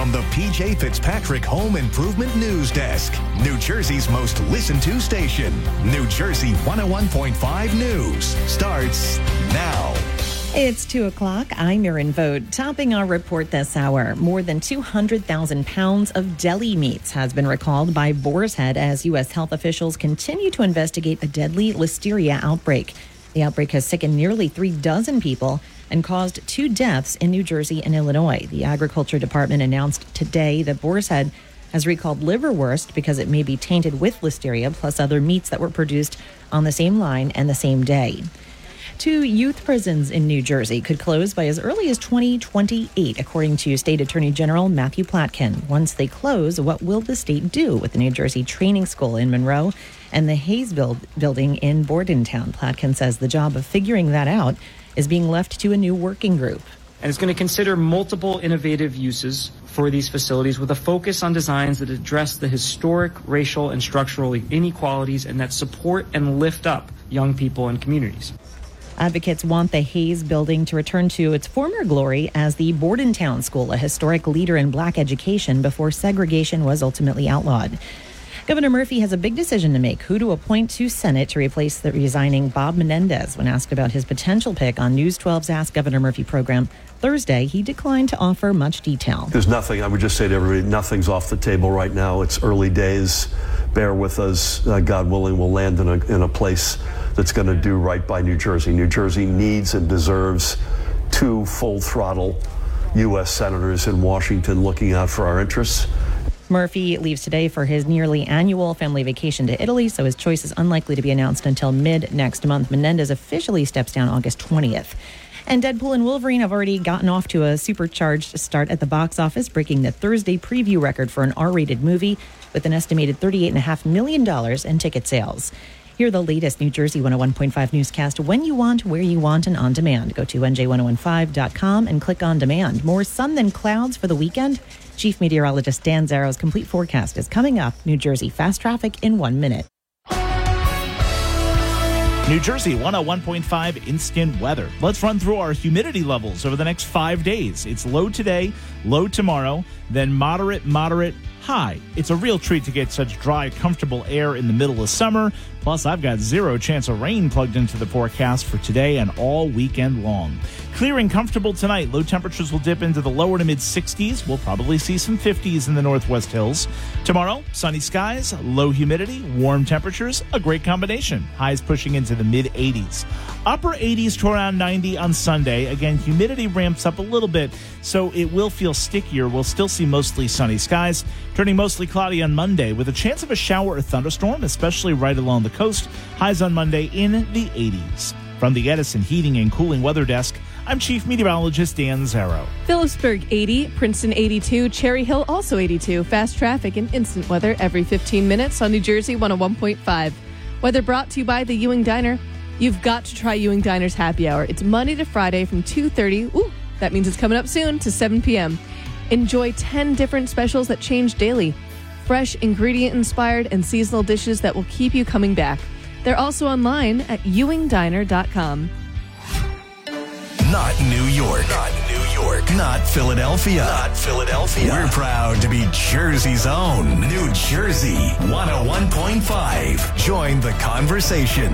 from the PJ Fitzpatrick Home Improvement News Desk, New Jersey's most listened to station. New Jersey 101.5 News starts now. It's 2 o'clock. I'm Erin Vogt. Topping our report this hour, more than 200,000 pounds of deli meats has been recalled by Boar's Head as U.S. health officials continue to investigate a deadly listeria outbreak. The outbreak has sickened nearly 36 people and caused 2 deaths in New Jersey and Illinois. The Agriculture Department announced today that Boar's Head has recalled liverwurst because it may be tainted with listeria, plus other meats that were produced on the same line and the same day. 2 youth prisons in New Jersey could close by as early as 2028, according to State Attorney General Matthew Platkin. Once they close, what will the state do with the New Jersey Training School in Monroe and the Hayes building in Bordentown? Platkin says the job of figuring that out is being left to a new working group. And it's going to consider multiple innovative uses for these facilities with a focus on designs that address the historic, racial, and structural inequalities and that support and lift up young people and communities. Advocates want the Hayes building to return to its former glory as the Bordentown School, a historic leader in black education before segregation was ultimately outlawed. Governor Murphy has a big decision to make: who to appoint to Senate to replace the resigning Bob Menendez. When asked about his potential pick on News 12's Ask Governor Murphy program Thursday, he declined to offer much detail. There's nothing, I would just say to everybody, nothing's off the table right now. It's early days. Bear with us. God willing, we'll land in a place that's going to do right by New Jersey. New Jersey needs and deserves 2 full-throttle U.S. senators in Washington looking out for our interests. Murphy leaves today for his nearly annual family vacation to Italy, so his choice is unlikely to be announced until mid-next month. Menendez officially steps down August 20th. And Deadpool and Wolverine have already gotten off to a supercharged start at the box office, breaking the Thursday preview record for an R-rated movie with an estimated $38.5 million in ticket sales. Hear the latest New Jersey 101.5 newscast when you want, where you want, and on demand. Go to NJ1015.com and click on demand. More sun than clouds for the weekend. Chief Meteorologist Dan Zaro's complete forecast is coming up. New Jersey fast traffic in 1 minute. New Jersey 101.5 instant weather. Let's run through our humidity levels over the next 5 days. It's low today, low tomorrow, then moderate, high. It's a real treat to get such dry, comfortable air in the middle of summer. Plus, I've got 0 chance of rain plugged into the forecast for today and all weekend long. Clear and comfortable tonight. Low temperatures will dip into the lower to mid 60s. We'll probably see some 50s in the Northwest Hills. Tomorrow, sunny skies, low humidity, warm temperatures, a great combination. Highs pushing into the mid 80s. Upper 80s to around 90 on Sunday. Again, humidity ramps up a little bit, so it will feel stickier. We'll still see mostly sunny skies, turning mostly cloudy on Monday with a chance of a shower or thunderstorm, especially right along the coast. Highs on Monday in the 80s. From the Edison Heating and Cooling Weather Desk, I'm Chief Meteorologist Dan Zaro. Phillipsburg 80, Princeton 82, Cherry Hill also 82. Fast traffic and instant weather every 15 minutes on New Jersey 101.5. Weather brought to you by the Ewing Diner. You've got to try Ewing Diner's happy hour. It's Monday to Friday from 2:30. Ooh, that means it's coming up soon to 7 p.m. Enjoy 10 different specials that change daily. Fresh, ingredient-inspired, and seasonal dishes that will keep you coming back. They're also online at ewingdiner.com. Not New York. Not New York. Not Philadelphia. Not Philadelphia. We're proud to be Jersey's own. New Jersey 101.5. Join the conversation.